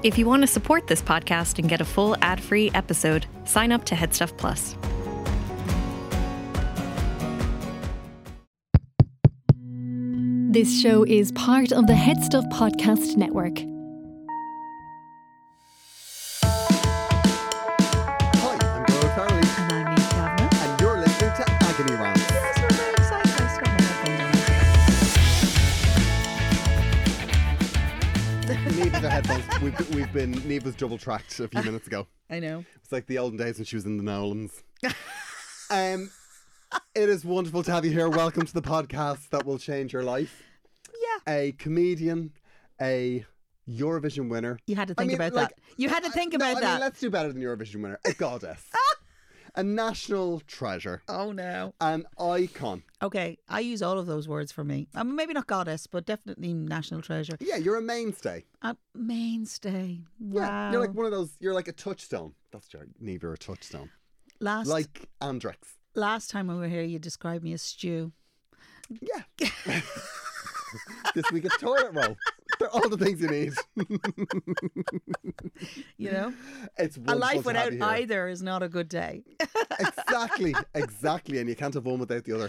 If you want to support this podcast and get a full ad-free episode, sign up to Headstuff Plus. This show is part of the Headstuff Podcast Network. Hi, I'm Goro Farrelly. And I'm Niamh Kavanagh. And you're listening to Agony Rants. Yes, we're very excited. I still have my headphones Niamh with her headphones. Niamh was double tracked a few minutes ago. on. I know. It's like the olden days when she was in the Nolans. It is wonderful to have you here. Welcome to the podcast that will change your life. Yeah. A comedian, a Eurovision winner. You had to think about that. You had to think about that. Let's do better than Eurovision winner. A goddess. A national treasure. Oh, no. An icon. Okay, I use all of those words for me. Maybe not goddess, but definitely national treasure. Yeah, you're a mainstay. A mainstay. Wow. Yeah, you're like one of those, you're like a touchstone. That's your Niamh, you're a touchstone. Like Andrex. Last time we were here, you described me as stew. Yeah. This week it's toilet roll. They're all the things you need. You know? It's A wonderful life to without have you here. either is not a good day. Exactly. And you can't have one without the other.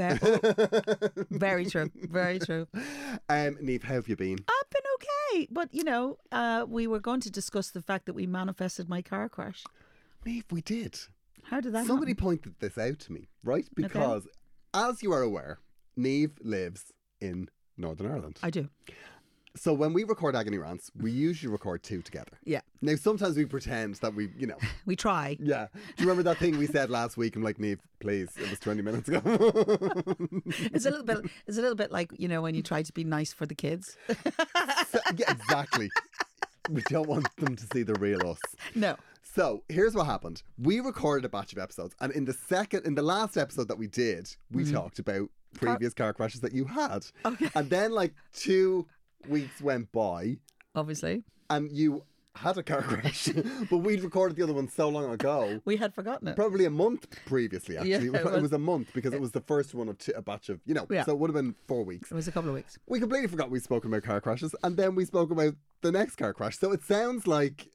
Very true. Very true. Niamh, how have you been? I've been okay. But, you know, we were going to discuss the fact that we manifested my car crash. Niamh, we did. How did that Somebody happen? pointed this out to me, right? Because, as you are aware, Niamh lives in Northern Ireland. I do. So when we record Agony Rants, we usually record two together. Yeah. Now, sometimes we pretend that we, We try. Yeah. Do you remember that thing we said last week? I'm like, Niamh, please. It was 20 minutes ago. It's a little bit like, you know, when you try to be nice for the kids. Yeah, exactly. We don't want them to see the real us. No. So here's what happened. We recorded a batch of episodes, and in the last episode that we did, we talked about previous car crashes that you had. Okay. And then like 2 weeks went by, Obviously. and you had a car crash, but we'd recorded the other one so long ago. We had forgotten it. Probably a month previously, actually. Yeah, it was a month because it was the first one of a batch of, Yeah. so it would have been 4 weeks. It was a couple of weeks. We completely forgot we'd spoken about car crashes, and then we spoke about the next car crash. So it sounds like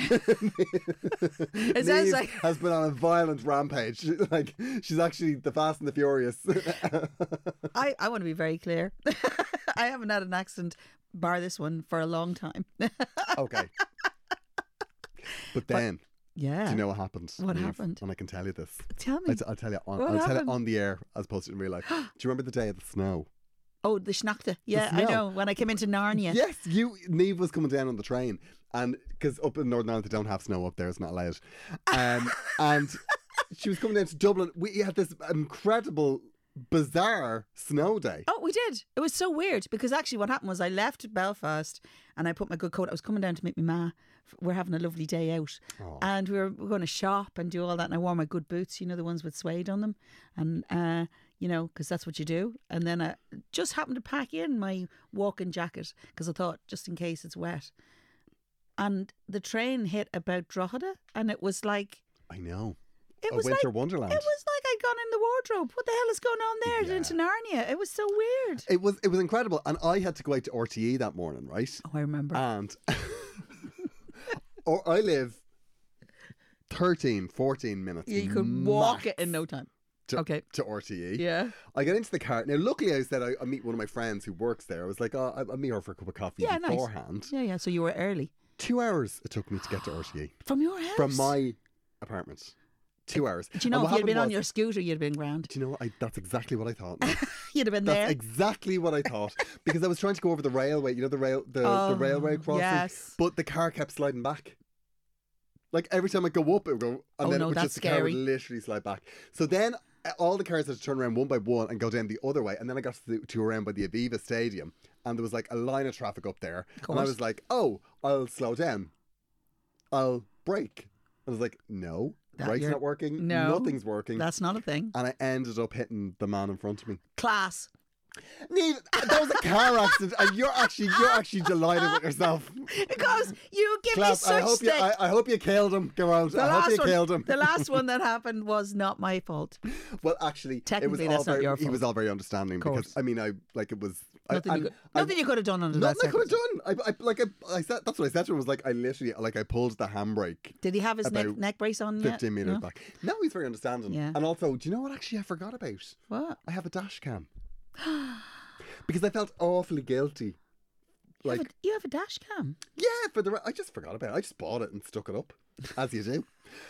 It sounds Niamh like has been on a violent rampage. Like she's actually the Fast and the Furious. I want to be very clear. I haven't had an accident, bar this one, for a long time. Okay. But then, Yeah. do you know what happened? What Niamh? happened? And I can tell you this. Tell me. I'll tell you What I'll tell it happened? on the air as opposed to in real life. Do you remember the day of the snow? Oh, the Schnachte. Yeah, I snow. know. When I came into Narnia. Yes, Niamh was coming down on the train, and because up in Northern Ireland they don't have snow up there, it's not allowed. And she was coming down to Dublin. We had this incredible, bizarre snow day. Oh, we did. It was so weird because actually what happened was I left Belfast and I put my good coat. I was coming down to meet my ma. We're having a lovely day out. Oh. And we were going to shop and do all that. And I wore my good boots, you know, the ones with suede on them. And, you know, because that's what you do. And then I just happened to pack in my walking jacket because I thought just in case it's wet. And the train hit about Drogheda and it was like... I know. It A was winter like, wonderland. It was like I'd gone in the wardrobe. What the hell is going on there? Yeah. Into Narnia. It was so weird. It was incredible. And I had to go out to RTE that morning, right? Oh, I remember. And or I live 13, 14 minutes. You could walk max it in no time. to, Okay. to RTE. Yeah. I get into the car. Now, luckily, I said I meet one of my friends who works there. I was like, I'll meet her for a cup of coffee Yeah, nice. beforehand. Yeah, yeah. So you were early. 2 hours it took me to get to RTE. From your house? From my apartment. 2 hours. Do you know, And if what you'd been happened on was- your scooter, you'd have been grand. Do you know what? That's exactly what I thought. You'd have been That's there. exactly what I thought. Because I was trying to go over the railway, you know, the railway crossing. yes. But the car kept sliding back. Like every time I go up, it would go, and Oh, then no, it would that's just the car would scary. literally slide back. So then all the cars had to turn around one by one and go down the other way. And then I got to around by the Aviva Stadium, and there was like a line of traffic up there. And I course. was like, oh, I'll slow down. I'll brake. I was like, no, brake's you're- not working. No. Nothing's working. That's not a thing. And I ended up hitting the man in front of me. Class. Niamh, that was a car accident, and you're actually delighted with yourself. Because you give me Clap. such stick. I hope you killed him. Go on. I hope you killed him. The last one that happened was not my fault. Well, actually, Technically, it was that's not your He fault. was all very understanding course. because I mean, it was Nothing you could have done under that. Nothing I could have done. I said, that's what I said to him. Was like, I literally, like, I pulled the handbrake. Did he have his neck brace on? 15 metres back. No, he's very understanding. Yeah. And also, do you know what actually I forgot about? What? I have a dash cam. Because I felt awfully guilty. Like, you have a dash cam? Yeah, I just forgot about it. I just bought it and stuck it up, as you do.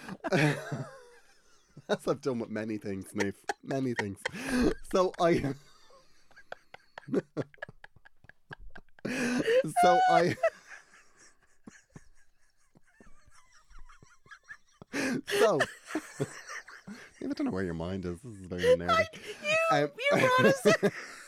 As I've done with many things, Niamh. Many things. So I... So I don't know where your mind is. This is very nerdy. You brought us in.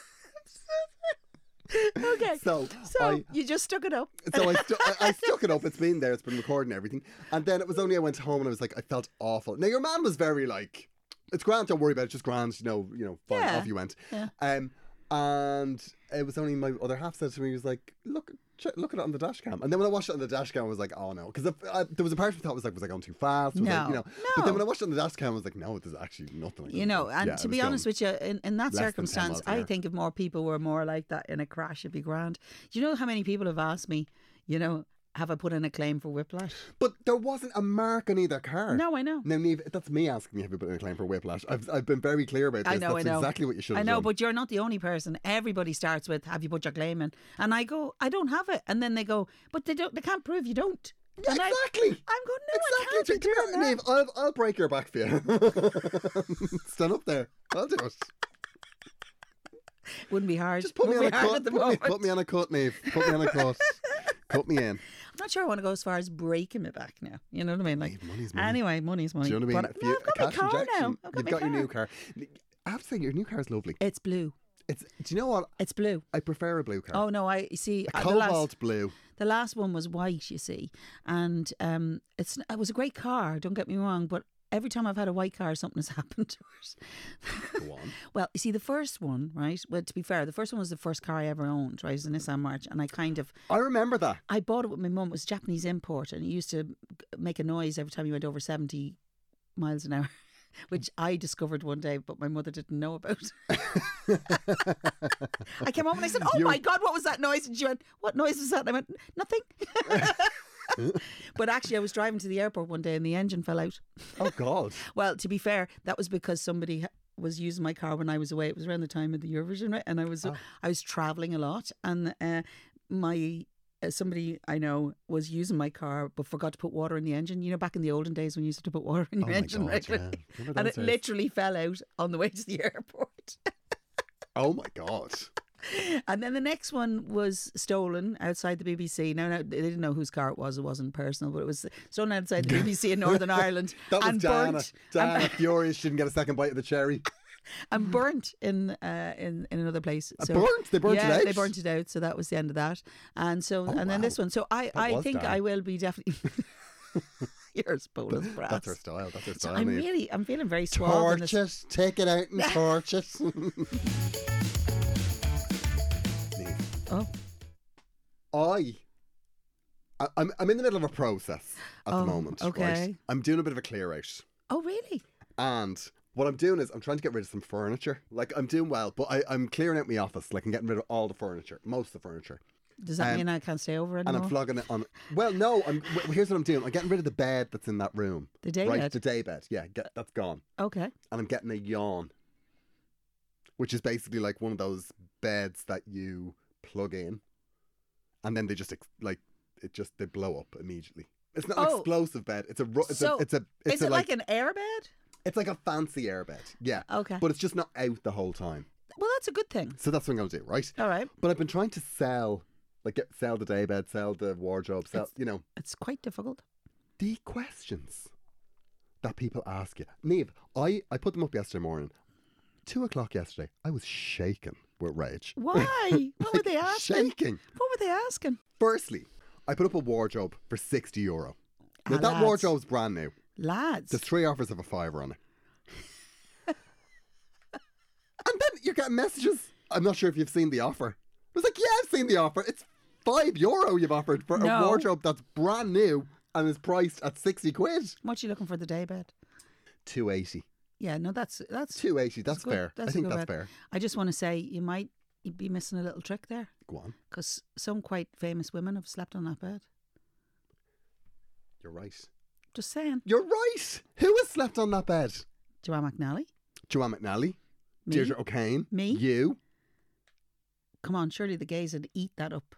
Okay. So you just stuck it up. So I stuck it up. It's been there. It's been recording everything. And then it was only I went home and I was like, I felt awful. Now your man was very like, it's grand. Don't worry about it. It's just grand. Fine. Yeah. Off you went. Yeah. And it was only my other half said to me, he was like, look at it on the dash cam. And then when I watched it on the dash cam, I was like, oh no. Because there was a part of me thought was I going too fast? No. But then when I watched it on the dash cam, I was like, no, there's actually nothing. And to be honest with you, in that circumstance, I think if more people were more like that in a crash, it'd be grand. Do you know how many people have asked me, have I put in a claim for whiplash? But there wasn't a mark on either car. No, I know. Now, Niamh, that's me asking you, have you put in a claim for whiplash? I've been very clear about this. I know. Exactly what you should have done. I know, but you're not the only person. Everybody starts with, have you put your claim in? And I go, I don't have it. And then they go, but they can't prove you don't. Yeah, and exactly. I'm going, no, I can't. Come here, Niamh, I'll break your back for you. Stand up there. I'll do it. Wouldn't be hard. Just put me on a cut. Put me on a cut, Niamh. Put me on a cut. Cut me in. I'm not sure I want to go as far as breaking my back now. You know what I mean? Like, money's money. Anyway, money's money. Do you know what I mean? But, I've got my car now. You've got your new car. I have to say, your new car is lovely. It's blue. Do you know what? It's blue. I prefer a blue car. Oh no, I see. A cobalt blue. The last one was white, you see, and it was a great car. Don't get me wrong, but every time I've had a white car, something has happened to it. Go on. Well, you see, the first one, right? Well, to be fair, the first one was the first car I ever owned, right? It was a Nissan March, and I remember that. I bought it with my mum. It was a Japanese import, and it used to make a noise every time you went over 70 miles an hour. Which I discovered one day, but my mother didn't know about. I came home and I said, "Oh my God, what was that noise?" And she went, "What noise is that?" And I went, "Nothing." But actually, I was driving to the airport one day and the engine fell out. Oh God! Well, to be fair, that was because somebody was using my car when I was away. It was around the time of the Eurovision, right? And I was traveling a lot, and somebody I know was using my car but forgot to put water in the engine. You know, back in the olden days when you used to put water in your engine, God, right? Yeah. And it literally fell out on the way to the airport. Oh my God. And then the next one was stolen outside the BBC. Now they didn't know whose car it was. It wasn't personal, but it was stolen outside the BBC in Northern Ireland. That was and Diana. burnt. Diana furious. She didn't get a second bite of the cherry. And burnt in another place. So, burnt? They burnt it out? They burnt it out. So that was the end of that. And so then this one. So I think Diana. I will be definitely. You're spoiled brats. That's her style. That's her So style. I'm feeling very suave. in Torch this. it. Take it out and torch it. Oh. I'm in the middle of a process at the moment. Okay. Right? I'm doing a bit of a clear out. Oh really? And what I'm doing is I'm trying to get rid of some furniture. Like, I'm doing well, but I'm clearing out my office. Like, I'm getting rid of all the furniture, most of the furniture. Does that mean I can't stay over anymore? And I'm flogging it on. Well, no. Here's what I'm doing. I'm getting rid of the bed that's in that room. The day right? bed? The day bed. Yeah, that's gone. Okay. And I'm getting a yawn, which is basically like one of those beds that you plug in, and then they just they blow up immediately. It's not an explosive bed. It's like an air bed? It's like a fancy airbed, yeah. Okay. But it's just not out the whole time. Well, that's a good thing. So that's what I'm going to do, right? All right. But I've been trying to sell the daybed, sell the wardrobe, It's quite difficult. The questions that people ask you. Niamh, I put them up yesterday morning. 2:00 yesterday, I was shaking with rage. Why? What were they asking? Shaking. What were they asking? Firstly, I put up a wardrobe for €60. Now, that lads. wardrobe's brand new. Lads. There's 3 offers of a £5 on it. And then you're getting messages. I'm not sure if you've seen the offer. I was like, yeah, I've seen the offer. It's €5 you've offered for a wardrobe that's brand new and is priced at 60 quid. What are you looking for the day bed? 280. Yeah, no, that's 280. That's good. fair. I think that's fair. I just want to say you might you'd be missing a little trick there. Go on. Because some quite famous women have slept on that bed. You're right. Just saying. You're right. Who has slept on that bed? Joanne McNally. Joanne McNally. Me. Deirdre O'Kane. Me. You. Come on, surely the gays would eat that up.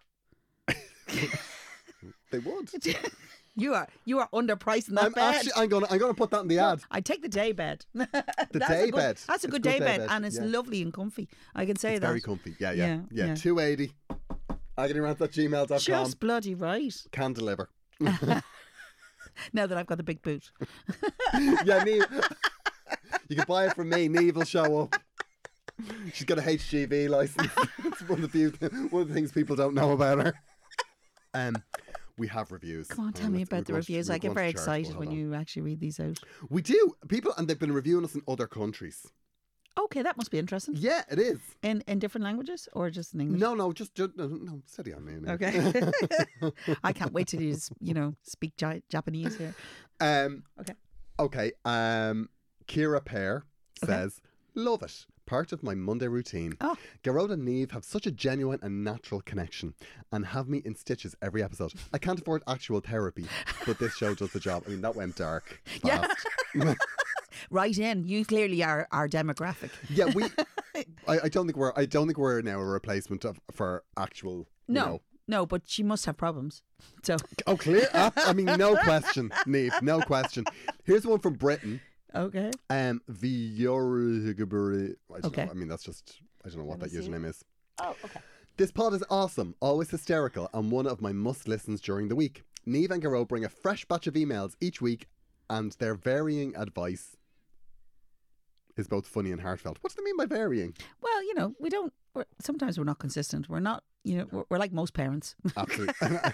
They would. You are underpriced in that bed. I'm gonna put that in the ad. I'd take the day bed. The That's day a good, bed. That's a It's good day bed, and it's yeah. lovely and comfy. I can say It's that. very comfy. Yeah. Yeah. 280. agonyrant@gmail.com. Just bloody right. Can deliver. Now that I've got the big boot. Yeah, Niamh. You can buy it from me. Niamh will show up. She's got a HGV license. It's one of the things people don't know about her. We have reviews. Come on, tell me about the reviews. I get very excited when you actually read these out. We do. People, and they've been reviewing us in other countries. Okay, that must be interesting. Yeah, it is. In different languages or just in English? No, just no, steady on me. Now. Okay. I can't wait till you speak Japanese here. Okay. Kira Pear says, love it. Part of my Monday routine. Oh. Gearóid and Niamh have such a genuine and natural connection and have me in stitches every episode. I can't afford actual therapy, but this show does the job. I mean, that went dark fast. Yeah. Right in. You clearly are our demographic. Yeah, I don't think we're now a replacement for actual. No, but she must have problems. So. Oh, clear. I mean, no question, Niamh. No question. Here's one from Britain. Okay. Viorigaburi. Okay. I mean, that's just, I don't know what that username is. Oh, okay. This pod is awesome, always hysterical, and one of my must-listens during the week. Niamh and Gearóid bring a fresh batch of emails each week, and their varying advice is both funny and heartfelt. What do they mean by varying? Well, sometimes we're not consistent. We're not, we're like most parents. Absolutely.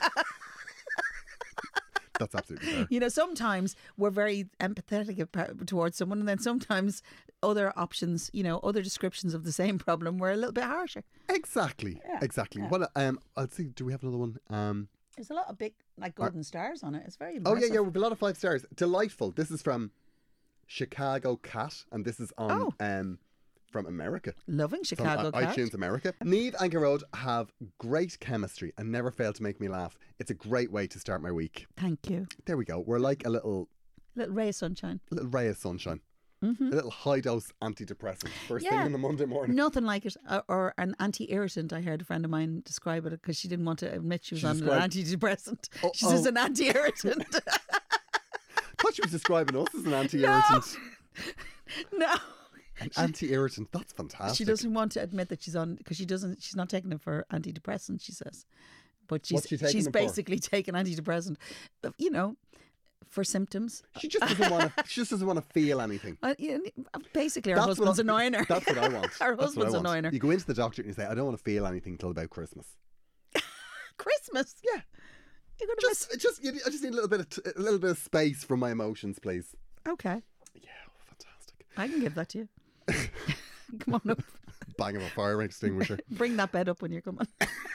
That's absolutely fair. Sometimes we're very empathetic towards someone, and then sometimes other options, other descriptions of the same problem were a little bit harsher. Exactly. Yeah. Exactly. Yeah. Well, let's see. Do we have another one? There's a lot of big, golden stars on it. It's very Oh impressive. yeah. We have a lot of 5 stars. Delightful. This is from Chicago Cat, and this is on from America. Loving Chicago Cat. iTunes America. Niamh and Gearóid have great chemistry and never fail to make me laugh. It's a great way to start my week. Thank you. There we go. We're like a little ray of sunshine. ray of sunshine. Mm-hmm. A little high dose antidepressant first thing in the Monday morning. Nothing like it. Or an anti-irritant. I heard a friend of mine describe it because she didn't want to admit she was on an antidepressant. She says an anti-irritant. Thought she was describing us as an anti-irritant. No. An anti-irritant. That's fantastic. She doesn't want to admit that she's on because she's not taking it for antidepressant, she says. But she's basically taking antidepressant, for symptoms. She just doesn't want to. She just doesn't want to feel anything. Basically, her husband's annoying her. That's what I want. Her husband's annoying her. You go into the doctor and you say, "I don't want to feel anything till about Christmas." Christmas? Yeah. You're gonna I just need a little bit of space from my emotions, please. Okay. Yeah, fantastic. I can give that to you. Come on up. Bang of a fire extinguisher. Bring that bed up when you're coming.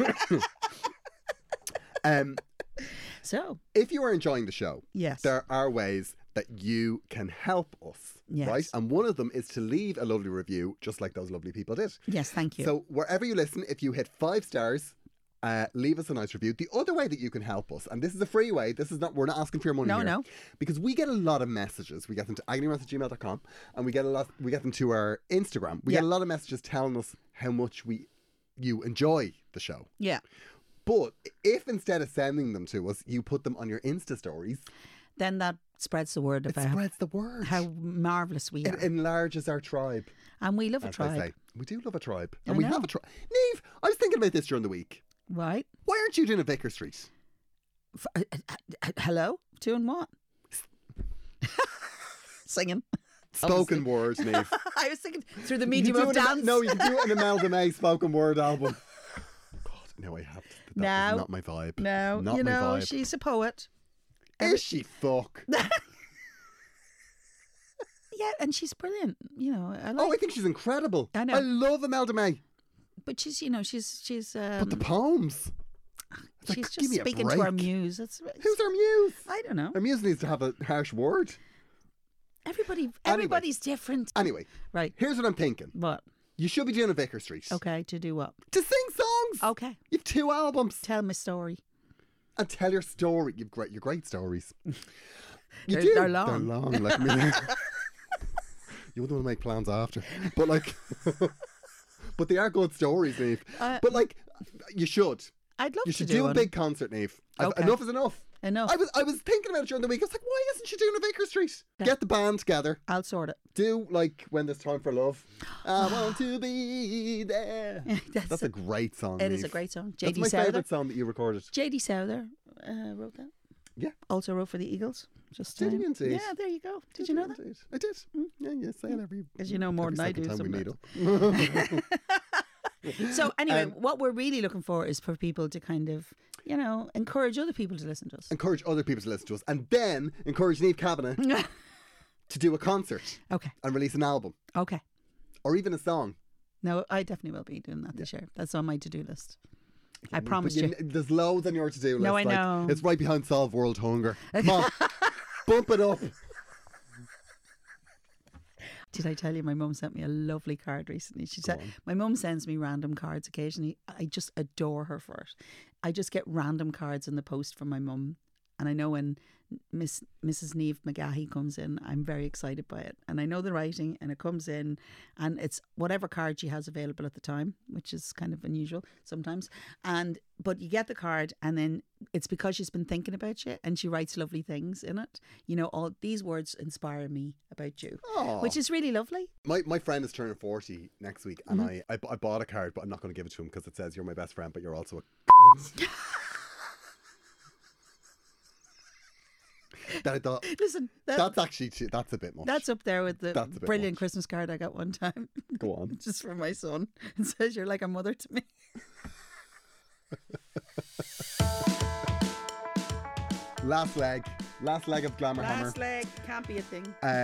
So, if you are enjoying the show, yes, there are ways that you can help us, right? And one of them is to leave a lovely review, just like those lovely people did. Yes, thank you. So wherever you listen, if you hit 5 stars, leave us a nice review. The other way that you can help us, and this is a free way, we're not asking for your money here. No. Because we get a lot of messages. We get them to agonyrant@gmail.com, and we get them to our Instagram. We get a lot of messages telling us how much you enjoy the show. Yeah. But if instead of sending them to us, you put them on your Insta stories, then that spreads the word about spreads the word. How marvellous we are. It enlarges our tribe. And we love a as tribe. they say. We do love a tribe. I And we know. have a tribe. Niamh, I was thinking about this during the week. Right. Why aren't you doing a Vicar Street? Hello? Doing what? Singing. Spoken word, Niamh. I was thinking through the You medium can of do dance. No, you can do an Imelda May spoken word album. God, no, I have to. That No. is not my vibe. No, not my vibe. she's a poet. Is she fuck? Yeah, and she's brilliant. I think she's incredible. I know. I love Imelda May. But she's she's But the poems. It's she's like, give just me a speaking to her break. muse. Who's her muse? I don't know. Her muse needs to have a harsh word. Everybody's different. Anyway, Right. here's what I'm thinking. What? You should be doing a Vicar Street. Okay, to do what? To sing songs. Okay. You've 2 albums. Tell my story. And tell your story. You've great stories. You They're long. They're long. Like me. You wouldn't want to make plans after. But like, but they are good stories, Niamh. But like, you should. I'd love You to should do do a one. big concert, Niamh. Okay. Enough is enough. Enough. I was thinking about it during the week. I was like, why isn't she doing a Vicar Street? Get the band together. I'll sort it. Do like When There's Time for Love. I want to be there. That's a great song. It is Niamh. a great song. That's JD my Souther. favourite song that you recorded. JD Souther wrote that. Yeah. Also wrote for the Eagles. Just Did he indeed? Yeah, there you go. Did you know that? Indeed. I did. Yeah, you say it every. Because you know more every than I second do. time we sometimes. meet up. So anyway, what we're really looking for is for people to kind of, encourage other people to listen to us. Encourage other people to listen to us, and then encourage Niamh Kavanagh to do a concert Okay. and release an album Okay. or even a song. No, I definitely will be doing that this year. That's on my to-do list. I But promised you. there's loads on your to-do list. No, I like, know. It's right behind Solve World Hunger. Come on, bump it up. Did I tell you my mum sent me a lovely card recently? She said, my mum sends me random cards occasionally. I just adore her for it. I just get random cards in the post from my mum. And I know when Mrs. Niamh McGahey comes in, I'm very excited by it. And I know the writing, and it comes in, and it's whatever card she has available at the time, which is kind of unusual sometimes. But you get the card, and then it's because she's been thinking about you, and she writes lovely things in it. All these words inspire me about you, Aw. which is really lovely. My friend is turning 40 next week, and I bought a card, but I'm not going to give it to him because it says you're my best friend, but you're also a that I thought, Listen, that's actually that's a bit much. that's up there with the That's a bit brilliant much. Christmas card I got one time. Go on. Just for my son. It says you're like a mother to me. Last leg of Glamour Hammer. leg can't be a thing.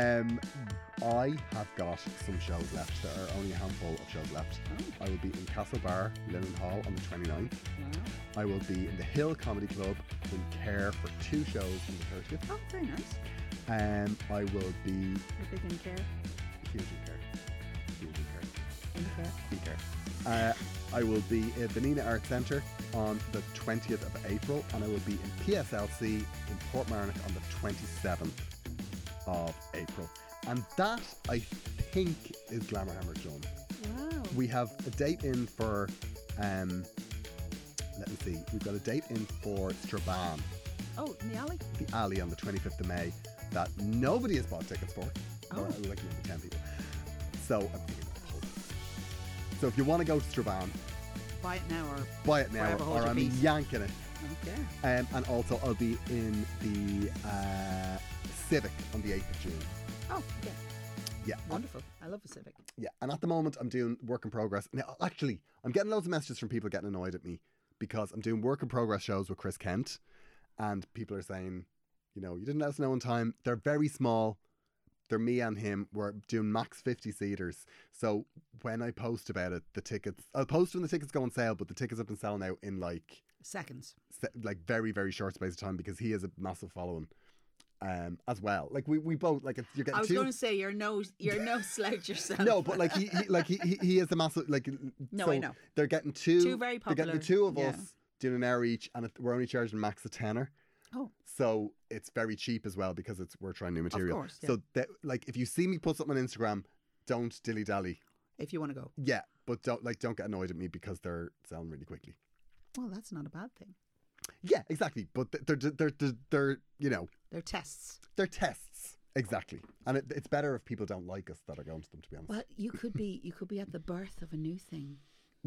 I have got some shows left. There are only a handful of shows left. I will be in Castlebar, Linen Hall on the 29th. I will be in the Hill Comedy Club in Care for 2 shows on the 30th. Oh, very nice. I will be You're big in care. huge in Care. Huge in Care. In care. In Care. I will be at the Nina Art Centre on the 20th of April, and I will be in PSLC in Portmarnock on the 27th of April. And that, I think, is Glamour Hammer done. Wow. We have a date in for, let me see, we've got a date in for Strabane, Oh, in the alley? the alley on the 25th of May, that nobody has bought tickets for. Oh. Or like maybe 10 people. So I'm thinking of Hull. So if you want to go to Strabane, Buy it now or buy it now, Forever hold or your I'm peace. yanking it. okay. And also I'll be in the Civic on the 8th of June. Oh, yeah. Yeah. Wonderful. I love the Civic. Yeah, and at the moment I'm doing work in progress. Now, actually, I'm getting loads of messages from people getting annoyed at me because I'm doing work in progress shows with Chris Kent, and people are saying, you didn't let us know in time. They're very small. They're me and him. We're doing max 50 seaters. So when I post about it, I'll post when the tickets go on sale, but the tickets have been selling out in like very, very short space of time because he has a massive following. As well, like we both like you're getting. I was two... going to say you're no slouch yourself. No, but like he is a massive like. No, so I know. They're getting two. Two very They're getting the popular, two of yeah. us doing an hour each, and we're only charging max a tenner. Oh, So it's very cheap as well because we're trying new material. course, yeah. So that, like if you see me put something on Instagram, don't dilly dally. if you want to go. Yeah, but don't get annoyed at me because they're selling really quickly. Well, that's not a bad thing. Yeah, exactly. But they're They're tests. they're tests. Exactly, and it's better if people don't like us that are going to them. To be honest. Well, you could be at the birth of a new thing.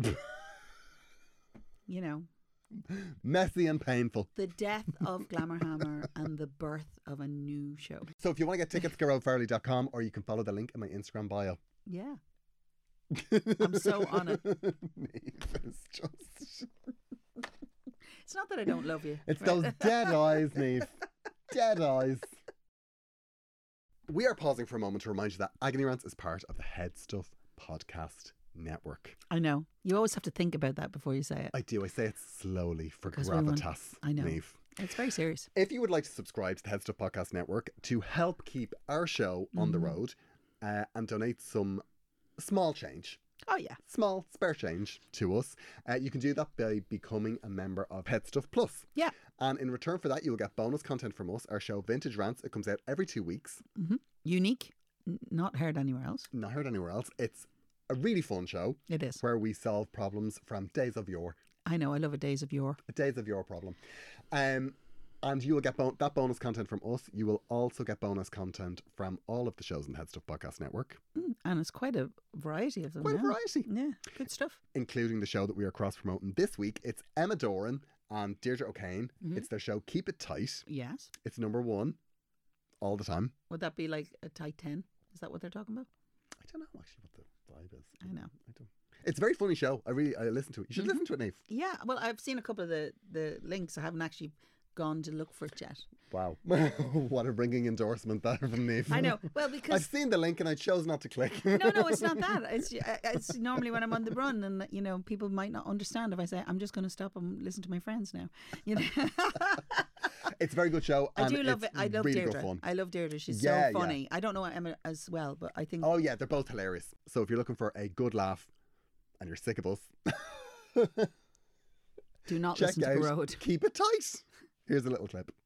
Messy and painful. The death of Glamour Hammer and the birth of a new show. So if you want to get tickets, GarrodeFarley.com, or you can follow the link in my Instagram bio. Yeah. I'm so on it. It's just... It's not that I don't love you. It's those dead eyes, Niamh. Dead eyes. We are pausing for a moment to remind you that Agony Rants is part of the Head Stuff podcast network. I know. You always have to think about that before you say it. I do. I say it slowly for 'Cause we want- gravitas. I know. Niamh. It's very serious. If you would like to subscribe to the Head Stuff Podcast Network to help keep our show on the road and donate some small change, Oh, yeah. small spare change to us, you can do that by becoming a member of Head Stuff Plus. Yeah. And in return for that, you'll get bonus content from us. Our show Vintage Rants, it comes out every 2 weeks. Unique. Not heard anywhere else. Not heard anywhere else. It's a really fun show. It is. Where we solve problems from days of yore. I know. I love a Days of Yore. A days of yore problem. And you will get that bonus content from us. You will also get bonus content from all of the shows in the Head Stuff Podcast Network. And it's quite a variety of them. Quite a now. variety. Yeah, good stuff. Including the show that we are cross-promoting this week. It's Emma Doran and Deirdre O'Kane. It's their show Keep It Tight. Yes. It's number 1 all the time. Would that be like a tight 10? Is that what they're talking about? I don't know actually what the vibe is. I know. I don't. It's a very funny show. I listen to it. You should listen to it, Neve. Yeah, well, I've seen a couple of the links. I haven't actually gone to look for it yet. Wow. What a ringing endorsement that from Neve. I know. Well, because I've seen the link and I chose not to click. no, it's not that. It's normally when I'm on the run and, you know, people might not understand if I say, I'm just going to stop and listen to my friends now. You know. It's a very good show. I do love it. I love really Deirdre. good fun. I love Deirdre. She's Yeah, so funny. I don't know Emma as well, but I think... Oh yeah, they're both hilarious. So if you're looking for a good laugh and you're sick of us, do not check listen to out the road. Keep It Tight. Here's a little clip.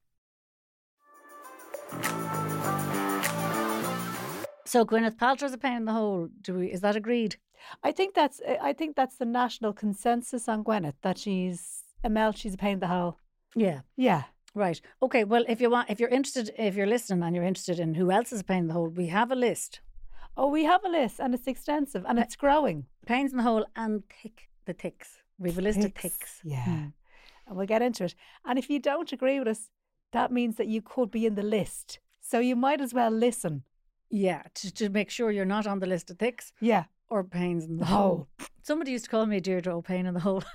So Gwyneth Paltrow's a pain in the hole. Is that agreed? I think that's the national consensus on Gwyneth, that she's a pain in the hole. Yeah. Yeah. Right. Okay. Well, if you're listening and you're interested in who else is a pain in the hole, we have a list. Oh, we have a list and it's extensive and it's growing. Pains in the hole and the ticks. We've a list of ticks. Yeah. And we'll get into it. And if you don't agree with us, that means that you could be in the list. So you might as well listen. Yeah, to make sure you're not on the list of ticks. Yeah. Or pains in the hole. Somebody used to call me Deirdre O'Pain in the hole.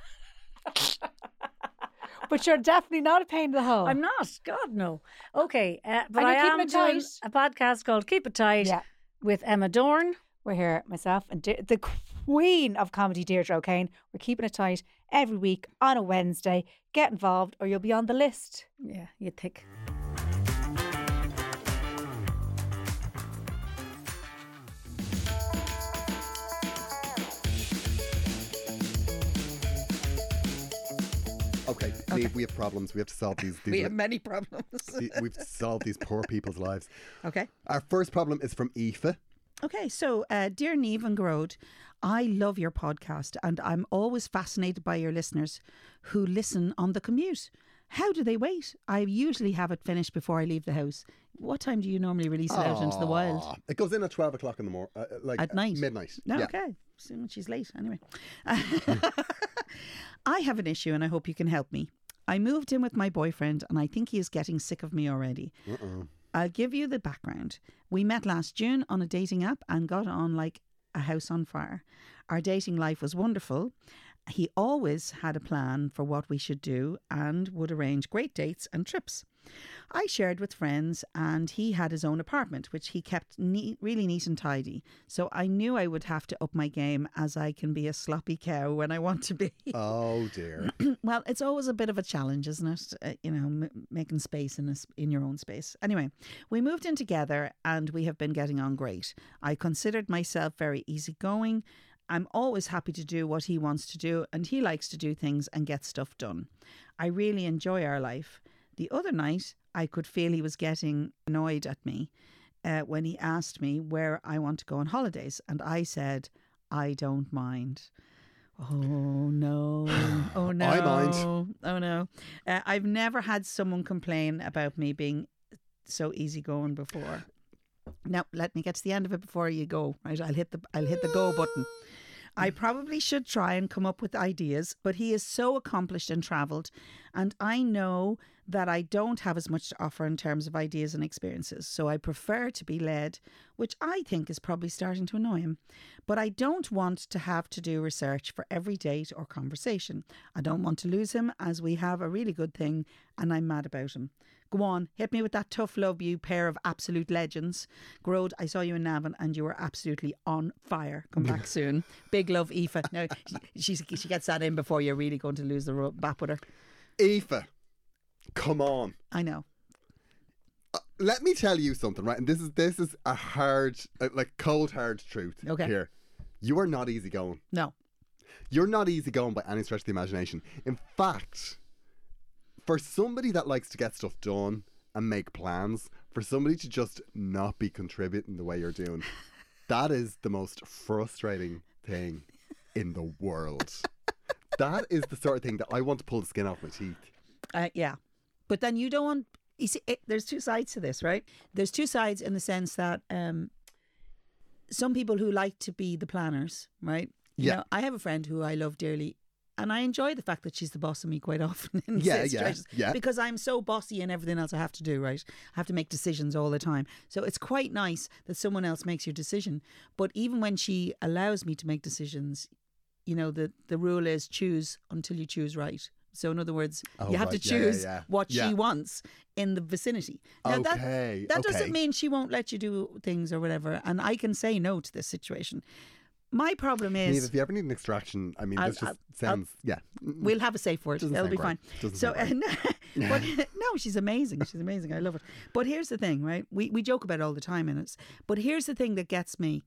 But you're definitely not a pain in the hole. I'm not. God, no. Okay. But And I you're am keeping it doing tight. a podcast called Keep It Tight with Emma Dorn. We're here, myself and the queen of comedy, Deirdre O'Kane. We're keeping it tight every week on a Wednesday. Get involved or you'll be on the list. Yeah, you tick. Okay, Neve, we have problems. We have to solve these. We have many problems. We've to solve these poor people's lives. Okay. Our first problem is from Aoife. Okay, so dear Niamh and Grode, I love your podcast and I'm always fascinated by your listeners who listen on the commute. How do they wait? I usually have it finished before I leave the house. What time do you normally release it out into the wild? It goes in at 12 o'clock in the morning, At night? midnight. No, Yeah. okay. Assuming she's late anyway. I have an issue and I hope you can help me. I moved in with my boyfriend and I think he is getting sick of me already. I'll give you the background. We met last June on a dating app and got on like a house on fire. Our dating life was wonderful. He always had a plan for what we should do and would arrange great dates and trips. I shared with friends and he had his own apartment, which he kept really neat and tidy. So I knew I would have to up my game as I can be a sloppy cow when I want to be. Oh, dear. Well, it's always a bit of a challenge, isn't it? Making space in your own space. Anyway, we moved in together and we have been getting on great. I considered myself very easygoing. I'm always happy to do what he wants to do and he likes to do things and get stuff done. I really enjoy our life. The other night, I could feel he was getting annoyed at me when he asked me where I want to go on holidays. And I said, I don't mind. Oh, no. Oh, no. I mind. Oh, no. I've never had someone complain about me being so easygoing before. Now, let me get to the end of it before you go. Right, I'll hit the go button. I probably should try and come up with ideas, but he is so accomplished and travelled, and I know that I don't have as much to offer in terms of ideas and experiences, so I prefer to be led, which I think is probably starting to annoy him. But I don't want to have to do research for every date or conversation. I don't want to lose him as we have a really good thing and I'm mad about him. Go on, hit me with that tough love, you pair of absolute legends. Grode, I saw you in Navan and you were absolutely on fire. Come back soon. Big love, Aoife. Now, she gets that in before you're really going to lose the bat with her. Aoife, come on. I know. Let me tell you something, right? And this is a hard, like cold hard truth Okay. here. You are not easygoing. No. You're not easygoing by any stretch of the imagination. In fact, for somebody that likes to get stuff done and make plans, for somebody to just not be contributing the way you're doing, that is the most frustrating thing in the world. That is the sort of thing that I want to pull the skin off my teeth. Yeah. But then you don't want... You see, there's two sides to this, right? There's two sides in the sense that some people who like to be the planners, right? You know, I have a friend who I love dearly, and I enjoy the fact that she's the boss of me quite often in situations. Because I'm so bossy in everything else I have to do, right? I have to make decisions all the time. So it's quite nice that someone else makes your decision. But even when she allows me to make decisions, you know, the rule is choose until you choose right. So in other words, you have to choose what she wants in the vicinity. Now that doesn't mean she won't let you do things or whatever. And I can say no to this situation. My problem is... Niamh, if you ever need an extraction, I mean, this just sounds... We'll have a safe word. That'll be fine. So, but, no, she's amazing. She's amazing. I love it. But here's the thing, right? We joke about it all the time in it. But here's the thing that gets me.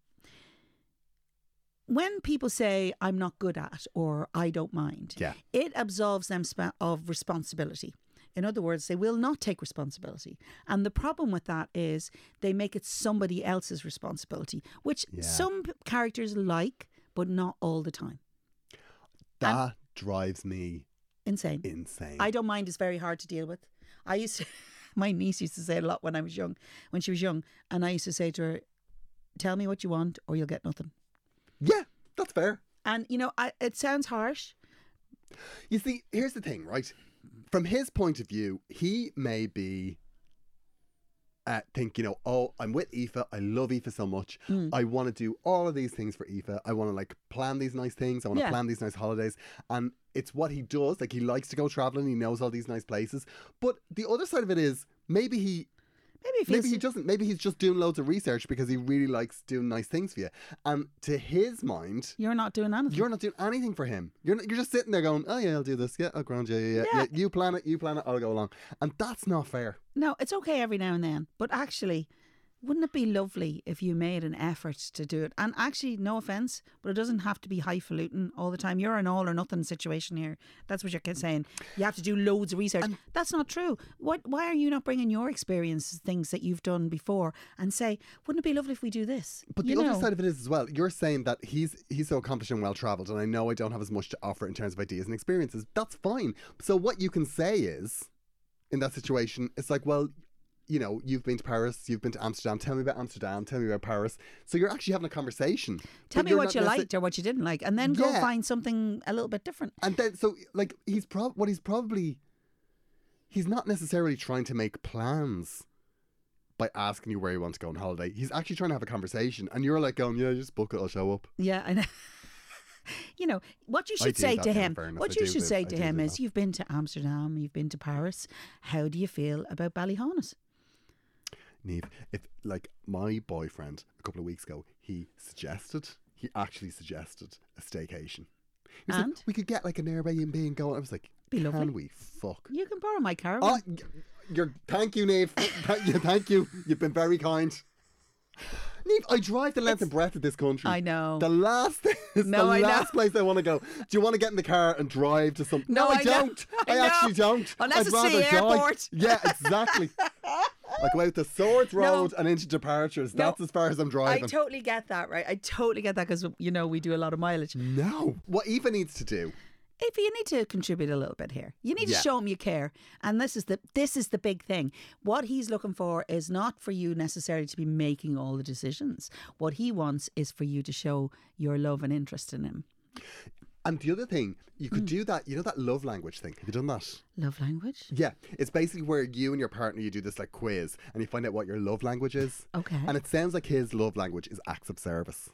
When people say, I'm not good at or I don't mind, it absolves them of responsibility. In other words, they will not take responsibility. And the problem with that is they make it somebody else's responsibility, which some characters like, but not all the time. That drives me insane. I don't mind is very hard to deal with. My niece used to say it a lot when she was young. And I used to say to her, tell me what you want or you'll get nothing. Yeah, that's fair. And, you know, it sounds harsh. You see, here's the thing, right? From his point of view, he may be think, you know, oh, I'm with Aoife. I love Aoife so much. I want to do all of these things for Aoife. I want to like plan these nice things. I want to plan these nice holidays. And it's what he does. Like he likes to go traveling. He knows all these nice places. But the other side of it is maybe he doesn't. Maybe he's just doing loads of research because he really likes doing nice things for you. And to his mind, you're not doing anything. You're not doing anything for him. You're just sitting there going, oh yeah, I'll do this. Yeah, I'll ground you. Yeah. You plan it. I'll go along. And that's not fair. No, it's okay every now and then. But actually, wouldn't it be lovely if you made an effort to do it? And actually, no offence, but it doesn't have to be highfalutin all the time. You're an all or nothing situation here. That's what you're saying. You have to do loads of research. And that's not true. Why are you not bringing your experiences, things that you've done before, and say, wouldn't it be lovely if we do this? But the other side of it is as well, you're saying that he's so accomplished and well-travelled, and I know I don't have as much to offer in terms of ideas and experiences. That's fine. So what you can say is, in that situation, it's like, well, you know, you've been to Paris, you've been to Amsterdam, tell me about Amsterdam, tell me about Paris. So you're actually having a conversation. Tell me what you liked or what you didn't like, and then go find something a little bit different. And then, so, like, he's not necessarily trying to make plans by asking you where you want to go on holiday. He's actually trying to have a conversation, and you're like going, yeah, just book it, I'll show up. Yeah, I know. You know, what you should say to him, is, you've been to Amsterdam, you've been to Paris. How do you feel about Ballyhonus? Niamh, if like my boyfriend a couple of weeks ago, he actually suggested a staycation. He was like, we could get like an Airbnb and go. I was like, can we fuck? You can borrow my caravan. Thank you, Niamh. Thank you. You've been very kind. Niamh, I drive the length and breadth of this country. I know. The last place I want to go. Do you want to get in the car and drive to something? No, I don't. I actually don't. Unless it's the airport. Yeah, exactly. I go out the Swords Road and into Departures. That's as far as I'm driving. I totally get that, right? I totally get that because, you know, we do a lot of mileage. No. What Aoife needs to do... If you need to contribute a little bit here, you need to show him you care. And this is the big thing. What he's looking for is not for you necessarily to be making all the decisions. What he wants is for you to show your love and interest in him. And the other thing, you could do that, you know, that love language thing. Have you done that? Love language? Yeah. It's basically where you and your partner, you do this like quiz and you find out what your love language is. Okay. And it sounds like his love language is acts of service.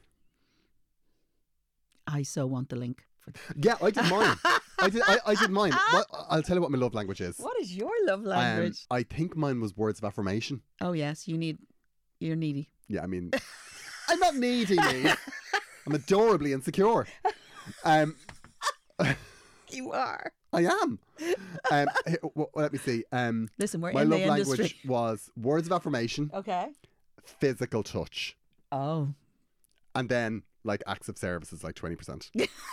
I so want the link. Yeah, I did mine. I did mine. I'll tell you what my love language is. What is your love language? I think mine was words of affirmation. Oh yes, you're needy. Yeah, I mean, I'm not needy, Niamh. I'm adorably insecure. You are. I am. Let me see. Listen, we're my in the love industry. language was words of affirmation. Okay. Physical touch. Oh. And then like acts of service is like 20%.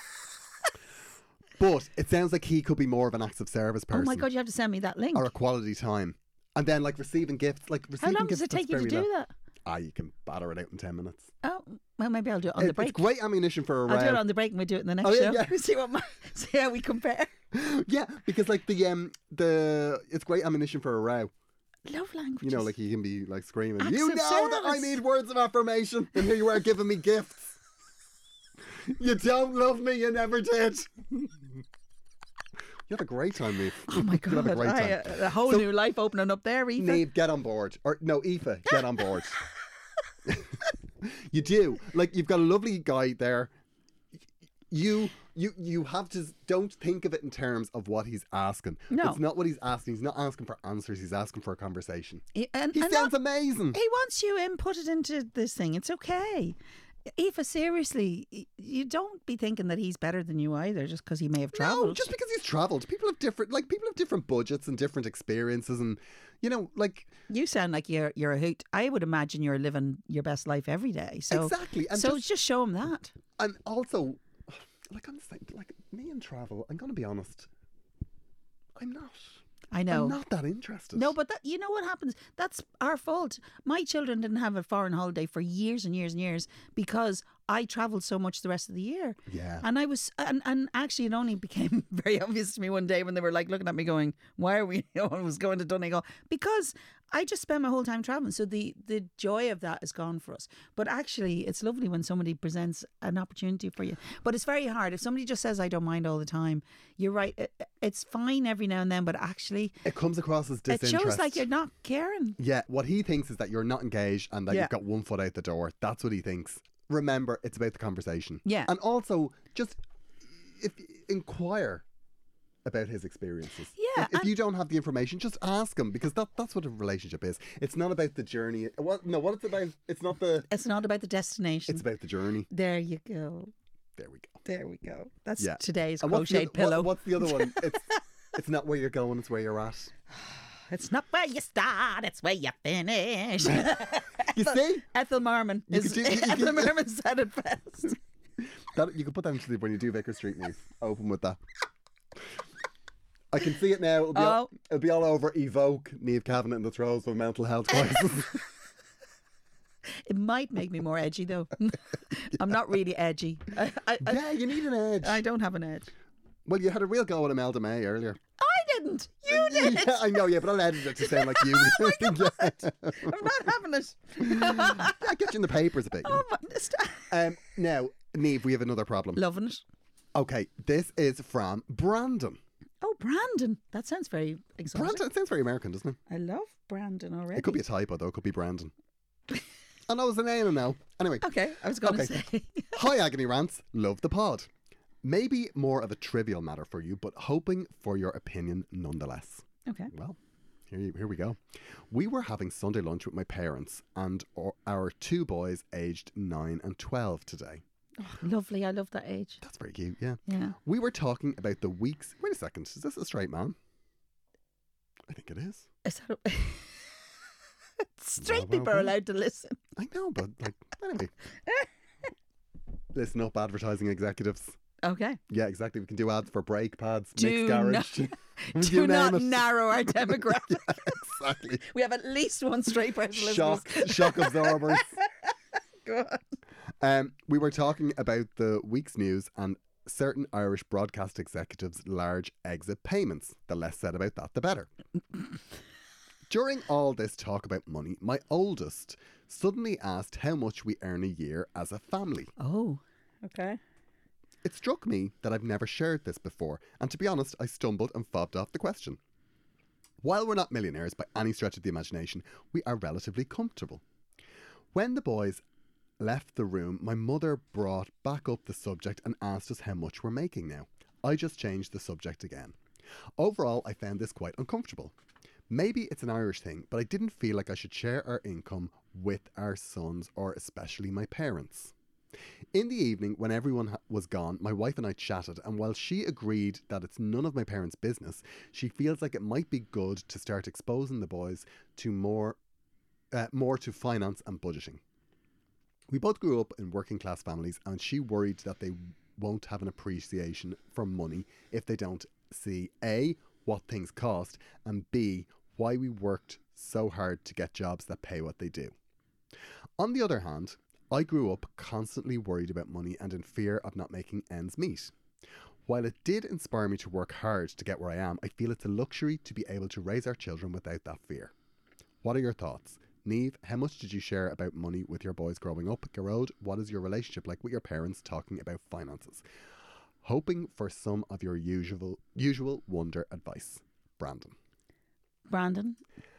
But it sounds like he could be more of an acts of service person. Oh my God, you have to send me that link. Or a quality time. And then like receiving gifts. Like How receiving long gifts, does it take you that's to very do low. that? You can batter it out in 10 minutes. Oh, well, maybe I'll do it on the break. It's great ammunition for a row. I'll do it on the break and we'll do it in the next Oh, yeah, show. yeah. See how we compare. Yeah, because like the it's great ammunition for a row. Love languages. You know, like you can be like screaming, Acts you of know that I service." need words of affirmation, and here you are giving me gifts. You don't love me, you never did. You have a great time, Neve. Oh my You have a God, great time. a whole So- new life opening up there, Aoife. Neve, get on board. Or no, Aoife, get on board. You do. Like, you've got a lovely guy there. You have to, don't think of it in terms of what he's asking. No. It's not what he's asking. He's not asking for answers. He's asking for a conversation. And He sounds that- amazing. He wants you inputted into this thing. It's okay. Aoife, seriously, you don't be thinking that he's better than you either just because he may have travelled. No, just because he's travelled. People have different budgets and different experiences, and you know, like You sound like you're a hoot. I would imagine you're living your best life every day. So exactly. And so just show him that. and also, like I'm saying, like me and travel. I'm gonna be honest. I'm not. I know. I'm not that interested. No, but that, you know what happens? That's our fault. My children didn't have a foreign holiday for years and years and years because I travelled so much the rest of the year. Yeah. And I was, and actually, it only became very obvious to me one day when they were like looking at me, going, "Why are we?" I was going to Donegal because I just spent my whole time travelling. So the joy of that is gone for us. But actually, it's lovely when somebody presents an opportunity for you. But it's very hard if somebody just says, "I don't mind all the time." You're right. It's fine every now and then, but actually, It comes across as it disinterest. shows like you're not caring. Yeah, what he thinks is that you're not engaged and that Yeah. you've got one foot out the door. That's what he thinks. Remember, it's about the conversation. Yeah. And also, just inquire about his experiences. Yeah, If and- you don't have the information, just ask him, because that's what a relationship is. It's not about the journey. What it's about, it's not the... It's not about the destination. It's about the journey. There you go. There we go. There we go. That's Yeah. today's And what's the crocheted pillow. what's the other one? It's not where you're going, it's where you're at. It's not where you start, it's where you finish. You see? Ethel Merman. You could do- you could- Ethel Merman said it best. You can put that into the, when you do Vicar Street News. Open with that. I can see it now. It'll be all over Evoke, Niamh Kavanagh in the throes of a mental health crisis. It might make me more edgy, though. I'm not really edgy. Yeah, you need an edge. I don't have an edge. Well, you had a real go at Imelda May earlier. I didn't. You did. Yeah, I know, yeah, but I'll edit it to sound like you. Oh my God. I'm not having it. I'll get you in the papers a bit. Oh my, Now, Niamh, we have another problem. loving it. Okay, this is from Brandon. Oh, Brandon. That sounds very exotic. Brandon, it sounds very American, doesn't it? I love Brandon already. It could be a typo, though. It could be Brandon. I know it's a name now. Anyway. Okay, I was going to Okay. say. Hi, Agony Rants. Love the pod. Maybe more of a trivial matter for you, but hoping for your opinion nonetheless. Okay. Well, here we go. We were having Sunday lunch with my parents and our two boys aged 9 and 12 today. Lovely. I love that age. That's very cute, yeah. Yeah. We were talking about the weeks... Wait a second, is this a straight man? I think it is. Is that a... Straight Well, people are well. allowed to listen. I know, but like, anyway. Listen up, advertising executives. Okay. Yeah, exactly. We can do ads for brake pads, Do mixed garage. Do You not name it. narrow our demographic. Exactly. We have at least one straight person Shock absorbers. Go on. We were talking about the week's news and certain Irish broadcast executives' large exit payments. The less said about that, the better. During all this talk about money, my oldest suddenly asked how much we earn a year as a family. Oh. Okay. It struck me that I've never shared this before, and to be honest, I stumbled and fobbed off the question. While we're not millionaires by any stretch of the imagination, we are relatively comfortable. When the boys left the room, my mother brought back up the subject and asked us how much we're making now. I just changed the subject again. Overall, I found this quite uncomfortable. Maybe it's an Irish thing, but I didn't feel like I should share our income with our sons or especially my parents. In the evening, when everyone was gone, my wife and I chatted, and while she agreed that it's none of my parents' business, she feels like it might be good to start exposing the boys to more to finance and budgeting. We both grew up in working class families, and she worried that they won't have an appreciation for money if they don't see A, what things cost, and B, why we worked so hard to get jobs that pay what they do. On the other hand, I grew up constantly worried about money and in fear of not making ends meet. While it did inspire me to work hard to get where I am, I feel it's a luxury to be able to raise our children without that fear. What are your thoughts? Neve, how much did you share about money with your boys growing up? Garode, what is your relationship like with your parents talking about finances? Hoping for some of your usual wonder advice. Brandon,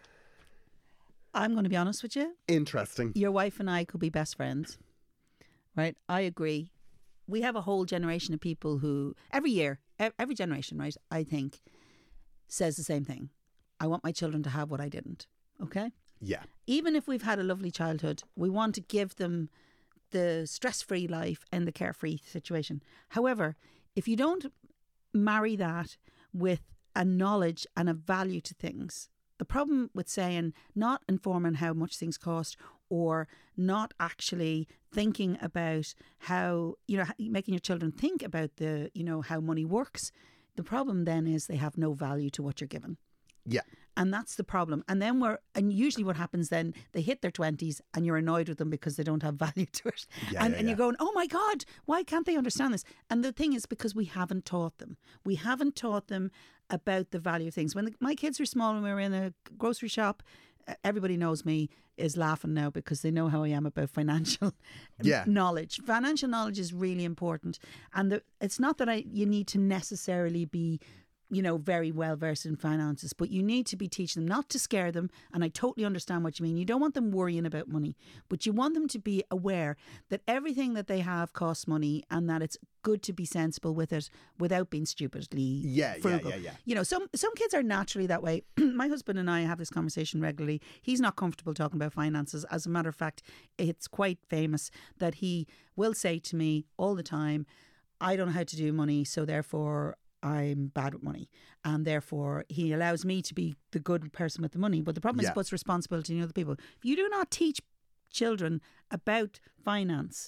I'm going to be honest with you. Interesting. Your wife and I could be best friends, right? I agree. We have a whole generation of people who, every year, every generation, right, I think, says the same thing. I want my children to have what I didn't, okay? Yeah. Even if we've had a lovely childhood, we want to give them the stress-free life and the carefree situation. However, if you don't marry that with a knowledge and a value to things, the problem with saying not informing how much things cost or not actually thinking about how, making your children think about the, how money works, the problem then is they have no value to what you're given. Yeah. And that's the problem. And then and usually what happens then, they hit their 20s and you're annoyed with them because they don't have value to it. And you're going, oh my God, why can't they understand this? And the thing is because we haven't taught them. We haven't taught them about the value of things. When my kids were small and we were in a grocery shop, everybody knows me is laughing now because they know how I am about financial knowledge. Financial knowledge is really important. And it's not that you need to necessarily be very well versed in finances, but you need to be teaching them, not to scare them. And I totally understand what you mean. You don't want them worrying about money, but you want them to be aware that everything that they have costs money and that it's good to be sensible with it without being stupidly frugal. Yeah. Some kids are naturally that way. My husband and I have this conversation regularly. He's not comfortable talking about finances. As a matter of fact, it's quite famous that he will say to me all the time, I don't know how to do money, so therefore I'm bad with money, and therefore he allows me to be the good person with the money. But the problem is he puts responsibility on other people. If you do not teach children about finance,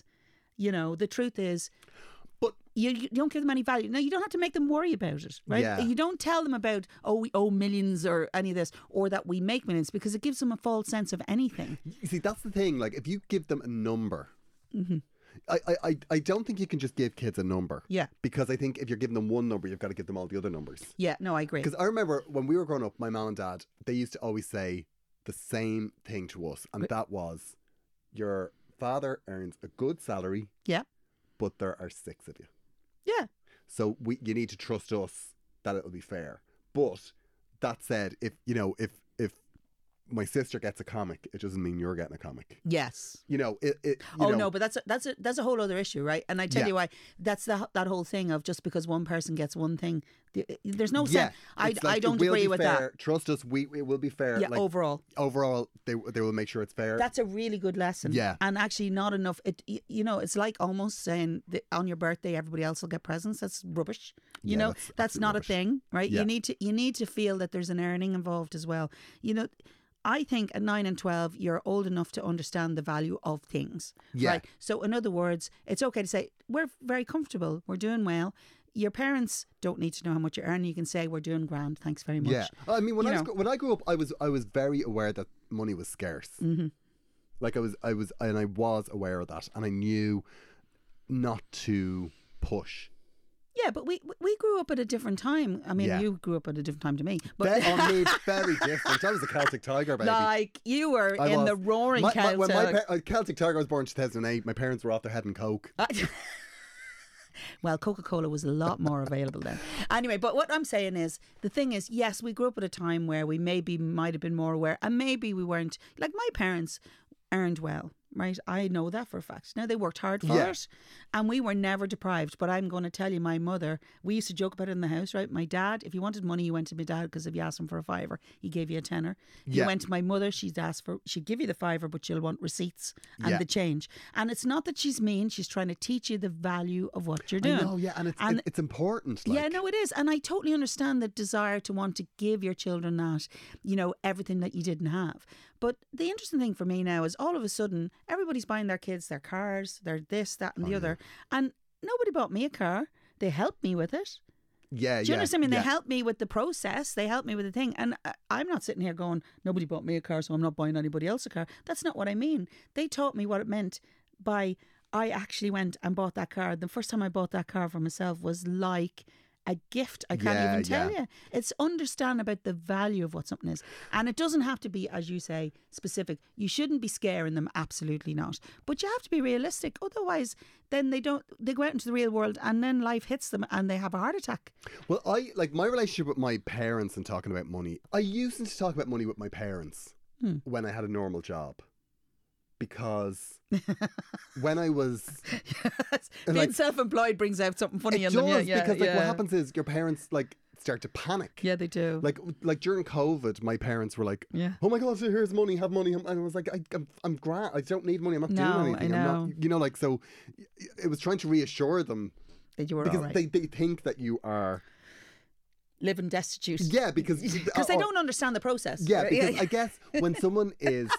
the truth is, but you don't give them any value. Now, you don't have to make them worry about it, right? Yeah. You don't tell them about, we owe millions or any of this, or that we make millions, because it gives them a false sense of anything. You see, that's the thing. Like, if you give them a number, I don't think you can just give kids a number. Yeah. Because I think if you're giving them one number, you've got to give them all the other numbers. Yeah, no, I agree. Because I remember when we were growing up, my mum and dad, they used to always say the same thing to us. And that was, your father earns a good salary. Yeah. But there are 6 of you. Yeah. So you need to trust us that it'll be fair. But that said, if my sister gets a comic, it doesn't mean you're getting a comic. Yes. No, but that's a whole other issue, right? And I tell you why, that's that whole thing of just because one person gets one thing, there's no sense. I don't agree with fair. that. Trust us, it will be fair. Yeah, overall, they will make sure it's fair. That's a really good lesson. Yeah. And actually not enough. It's like almost saying that on your birthday everybody else will get presents. That's rubbish. That's not rubbish. A thing, right? Yeah. You need to feel that there's an earning involved as well. I think at 9 and 12, you're old enough to understand the value of things. Yeah. Right? So in other words, it's okay to say, we're very comfortable, we're doing well. Your parents don't need to know how much you earn. You can say, we're doing grand, thanks very much. Yeah. I mean, when I grew up, I was very aware that money was scarce. Mm-hmm. Like I was aware of that. And I knew not to push. Yeah, but we grew up at a different time. I mean, you grew up at a different time to me. But very different. I was a Celtic Tiger, baby. Like, you were in the roaring Celtic. When Celtic Tiger was born in 2008, my parents were off their head in Coke. Well, Coca-Cola was a lot more available then. Anyway, but what I'm saying is, the thing is, yes, we grew up at a time where we might have been more aware, and maybe we weren't. Like, my parents earned well. Right, I know that for a fact. Now, they worked hard for it, and we were never deprived. But I'm going to tell you, my mother, we used to joke about it in the house, right? My dad, if you wanted money, you went to my dad, because if you asked him for a fiver, he gave you a tenner. If you went to my mother, she'd give you the fiver, but she'll want receipts and the change. And it's not that she's mean; she's trying to teach you the value of what you're doing. I know, and it's important. Like. Yeah, no, it is, and I totally understand the desire to want to give your children that, everything that you didn't have. But the interesting thing for me now is all of a sudden everybody's buying their kids their cars, their this, that, and the other, and nobody bought me a car. They helped me with it. Yeah, Do you understand? I mean, yeah. they helped me with the process. They helped me with the thing. And I'm not sitting here going, nobody bought me a car, so I'm not buying anybody else a car. That's not what I mean. They taught me what it meant by, I actually went and bought that car. The first time I bought that car for myself was like a gift. I can't Yeah, even tell yeah. you. It's understand about the value of what something is. And it doesn't have to be, as you say, specific. You shouldn't be scaring them, absolutely not. But you have to be realistic. Otherwise, then they go out into the real world and then life hits them and they have a heart attack. Well, I like my relationship with my parents and talking about money. I used to talk about money with my parents when I had a normal job. Because when I was Being self-employed brings out something funny it in does, them. Yeah, because like yeah. what happens is your parents like start to panic. Yeah, they do. Like during COVID, my parents were like, Yeah. "Oh my God, so here's money, have money," and I was like, "I'm grand. I don't need money. I'm not No, doing anything. I I'm know. not, you know, like so." It was trying to reassure them That you were because all right. they think that you are. Living destitute. Yeah, because Because they don't understand the process. Yeah, right? because I guess when someone is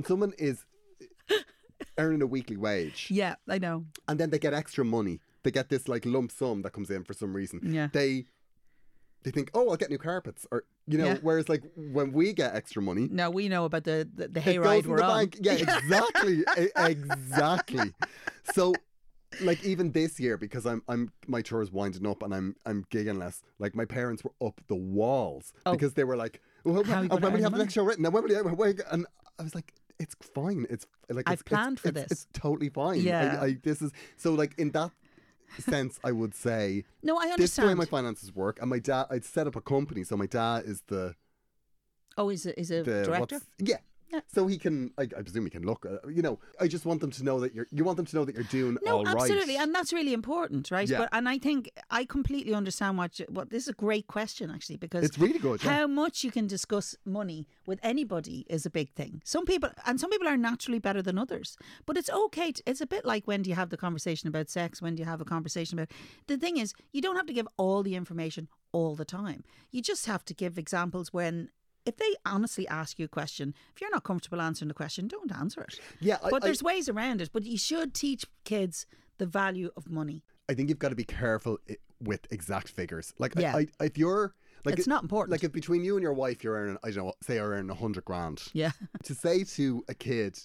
earning a weekly wage, Yeah, I know. and then they get extra money, they get this like lump sum that comes in for some reason. Yeah. They think, oh, I'll get new carpets, or you know. Yeah. Whereas like when we get extra money, No, we know about the it hayride goes in we're the on. bank. Yeah, exactly, exactly. So, like even this year, because I'm my tour is winding up and I'm gigging less. Like my parents were up the walls because they were like, well, How are you when gonna will earn you have the the next show written? Now when will you? And I was like, it's fine. It's like I've planned for this. It's totally fine. Yeah. I this is so like in that sense, I would say No, I this is the way understand. my finances work. And my dad, I'd set up a company, so my dad is the He's a the director. yeah. Yeah. So he can, I presume he can look. You know, I just want them to know that you want them to know that you're doing No, all right. absolutely, and that's really important, right? Yeah. And I think I completely understand what this is a great question actually, because It's really good. Yeah. how much you can discuss money with anybody is a big thing. Some people are naturally better than others, but it's okay. It's a bit like when do you have the conversation about sex? When do you have a conversation about? The thing is, you don't have to give all the information all the time. You just have to give examples when. If they honestly ask you a question, if you're not comfortable answering the question, don't answer it. Yeah, But there's ways around it. But you should teach kids the value of money. I think you've got to be careful with exact figures. Like, Yeah. if you're like, It's not important. Like, if between you and your wife you're earning, I don't know, say you're earning 100 grand. Yeah. To say to a kid,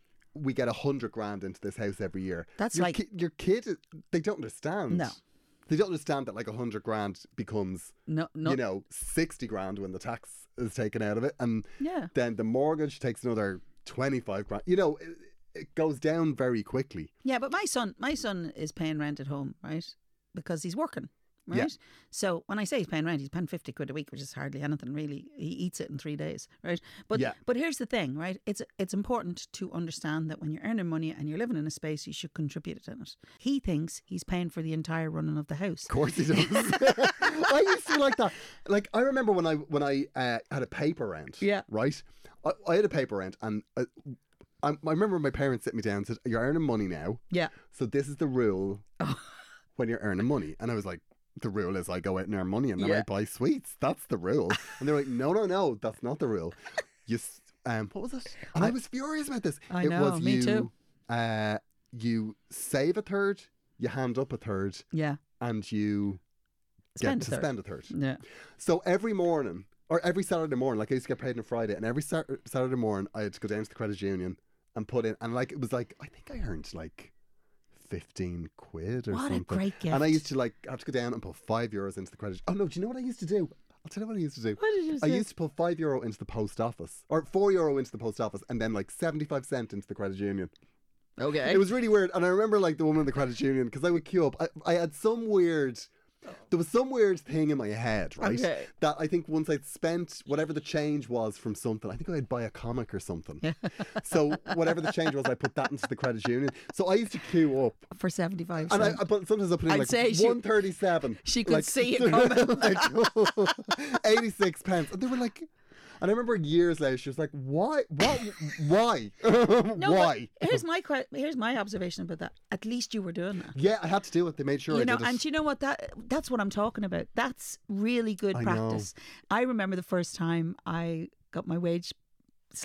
we get 100 grand into this house every year. That's your like- your kid. They don't understand. No. They don't understand that like 100 grand becomes, No. you know, 60 grand when the tax is taken out of it, and Yeah. then the mortgage takes another 25 grand. You know, it goes down very quickly. Yeah, but my son is paying rent at home, right? Because he's working, right? Yeah. So when I say he's paying rent, he's paying 50 quid a week, which is hardly anything really. He eats it in 3 days, right? But Yeah. but here's the thing, right? It's important to understand that when you're earning money and you're living in a space, you should contribute in it. He thinks he's paying for the entire running of the house. Of course he does. I used to be like that. Like I remember when I had a paper rent. Yeah. Right. I had a paper rent, and I remember my parents sit me down and said, "You're earning money now. Yeah. So this is the rule when you're earning money." And I was like, "The rule is I go out and earn money and then I Yeah. buy sweets. That's the rule." And they're like, "No, that's not the rule. You what was it?" And I was furious about this. I it know, was me you, too. You save a third, you hand up a third, Yeah. and you Spend a get to third. spend a third. Yeah. So every morning, or every Saturday morning, like I used to get paid on a Friday, and every Saturday morning I had to go down to the credit union and put in, and like it was like I think I earned like 15 quid or What a something. great gift. And I used to like have to go down and put €5 into the credit. Oh no, do you know what I used to do? I'll tell you what I used to do. What did you I say? used to put €5 into the post office, or €4 into the post office, and then like 75 cents into the credit union. Okay. It was really weird, and I remember like the woman in the credit union, because I would queue up. I had some weird. There was some weird thing in my head, right? Okay. That I think once I'd spent whatever the change was from something, I think I'd buy a comic or something. So whatever the change was, I put that into the credit union. So I used to queue up, For 75 and cents. but sometimes I put in I'd like say she- 137. she could like, see it coming. like 86 pence, and they were like. And I remember years later, she was like, "Why? What? Why? No, Why?" but here's my observation about that. At least you were doing that. Yeah, I had to do it. They made sure You I know, did it. and you know what? That's what I'm talking about. That's really good I know. practice. I remember the first time I got my wage slip.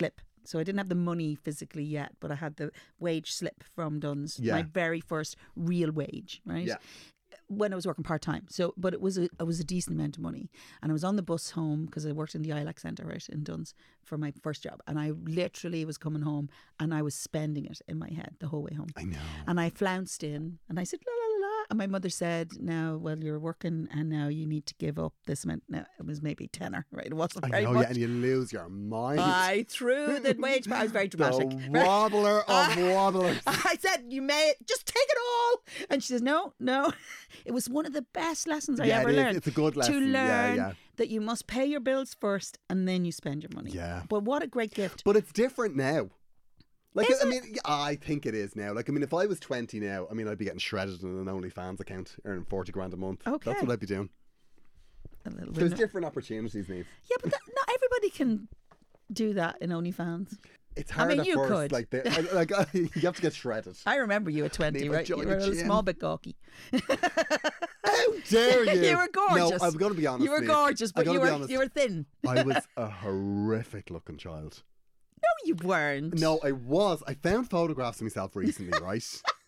So I didn't have the money physically yet, but I had the wage slip from Dunn's, Yeah. my very first real wage, right? Yeah. When I was working part-time. So, but it was a decent amount of money. And I was on the bus home because I worked in the ILAC Centre, right, in Dunn's for my first job. And I literally was coming home and I was spending it in my head the whole way home. I know. And I flounced in and I said, la, la, la, la. And my mother said, now, well, you're working and now you need to give up this amount. Now, it was maybe tenner, right? It wasn't I very know, much. yeah, and you lose your mind. I threw the wage, but I was very dramatic. The wobbler of wobblers. I said, you may just take it all. And she says, no. It was one of the best lessons I Yeah, ever it is. learned. It's a good lesson. To Yeah, learn yeah. that you must pay your bills first and then you spend your money. Yeah. But what a great gift. But it's different now. Like, Is I mean, yeah, I think it is now. Like, I mean, if I was 20 now, I mean, I'd be getting shredded in an OnlyFans account, earning 40 grand a month. Okay. That's what I'd be doing. A little There's bit. different opportunities, Niamh. Yeah, but not everybody can do that in OnlyFans. It's I hard mean, at you first. could. Like, you have to get shredded. I remember you at 20, Niamh, right? You join were the a gym. small bit gawky. How dare you? You were gorgeous. No, I'm going to be honest. You were Niamh. gorgeous, I'm but gonna you be were honest. you were thin. I was a horrific looking child. No, you weren't. No, I was. I found photographs of myself recently, right?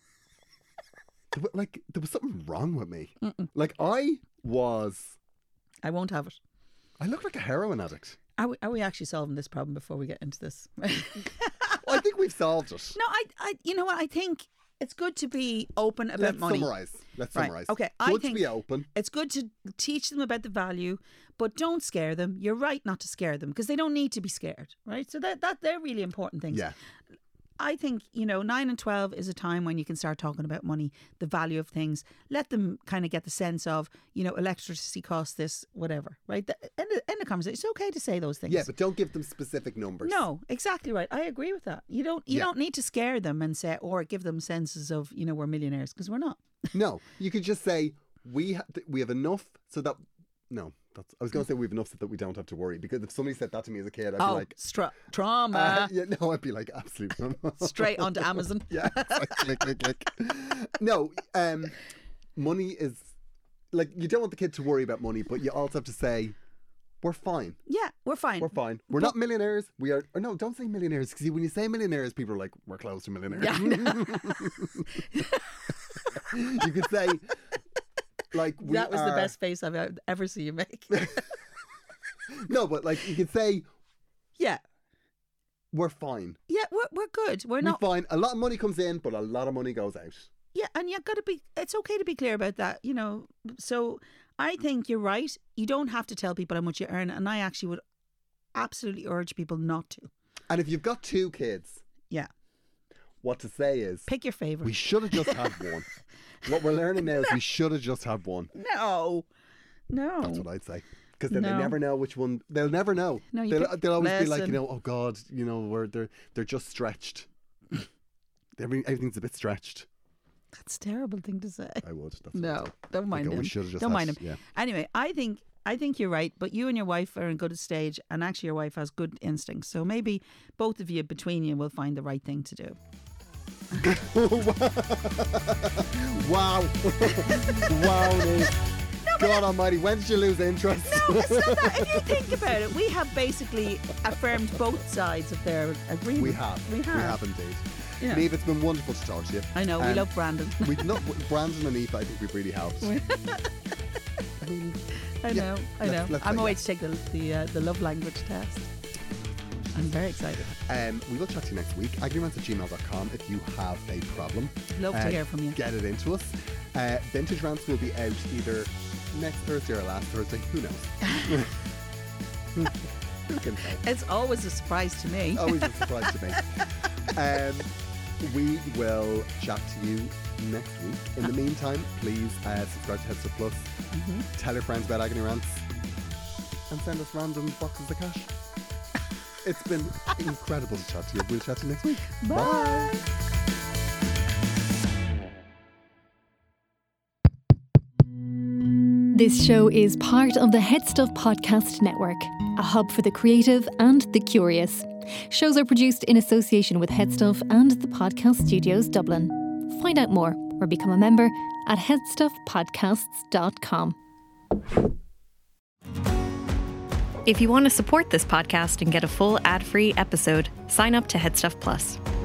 There was something wrong with me. Like, I I won't have it. looked like a heroin addict. Are we actually solving this problem before we get into this? Well, I think we've solved it. No, I you know what? I think it's good to be open about Let's money. summarise. Let's Right, summarise. okay, I Good think- to be open. It's good to teach them about the value, but don't scare them. You're right not to scare them because they don't need to be scared, right? So that they're really important things. Yeah. I think, 9 and 12 is a time when you can start talking about money, the value of things. Let them kind of get the sense of, electricity costs this, whatever, right? End the conversation. It's okay to say those things. Yeah, but don't give them specific numbers. No, exactly right. I agree with that. You don't need to scare them and say, or give them senses of, we're millionaires, because we're not. No, you could just say, we have enough so that... No, I was going to say we have enough so that we don't have to worry. Because if somebody said that to me as a kid, I'd be like... trauma. yeah, no, I'd be like, absolute trauma. Straight onto Amazon. Yeah, click. No, money is... Like, you don't want the kid to worry about money, but you also have to say, we're fine. Yeah, we're fine. We're fine. We're not millionaires. We are... Or no, don't say millionaires. Because when you say millionaires, people are like, we're close to millionaires. Yeah, I know. You could say... Like that was the best face I've ever seen you make. No, but like you could say, Yeah. we're fine. Yeah, we're good. We're not. We're fine. A lot of money comes in, but a lot of money goes out. Yeah, and you've got to be. It's okay to be clear about that. So I think you're right. You don't have to tell people how much you earn, and I actually would absolutely urge people not to. And if you've got 2 kids, Yeah, what to say is, pick your favorite. we should have just had one. What we're learning now is we should have just had one. No. That's what I'd say. Because then they No. never know which one. They'll never know. No, you They'll always be like, listen. oh God, they're just stretched. Everything's a bit stretched. That's a terrible thing to say. I would. That's No, don't mind Okay, we him. should have just Don't had- mind him. yeah. Anyway, I think you're right, but you and your wife are in good stage, and actually your wife has good instincts. So maybe both of you between you will find the right thing to do. Wow. Wow, Niamh. God almighty, when did you lose interest? No, it's not that. If you think about it, we have basically affirmed both sides of their agreement. We have. We have. Indeed. Yeah. Niamh, it's been wonderful to talk to you. I know, we love Brandon. Brandon and Aoife, I think we've really helped. I know. let's I'm say away to take the love language test. I'm very excited. We will chat to you next week. agryments@gmail.com if you have a problem. Love to hear from you. Get it into us. Vintage Rants will be out either next Thursday or last Thursday. Who knows? Who can tell? It's always a surprise to me. Always a surprise to me. We will chat to you next week. In the meantime, please subscribe to Head Stuff Plus. Tell your friends about Agony Rants and send us random boxes of cash. It's been incredible to chat to you. We'll chat to you next week. Bye. This show is part of the Head Stuff Podcast Network, a hub for the creative and the curious. Shows are produced in association with Head Stuff and the Podcast Studios Dublin. Find out more or become a member at headstuffpodcasts.com. If you want to support this podcast and get a full ad-free episode, sign up to Headstuff Plus.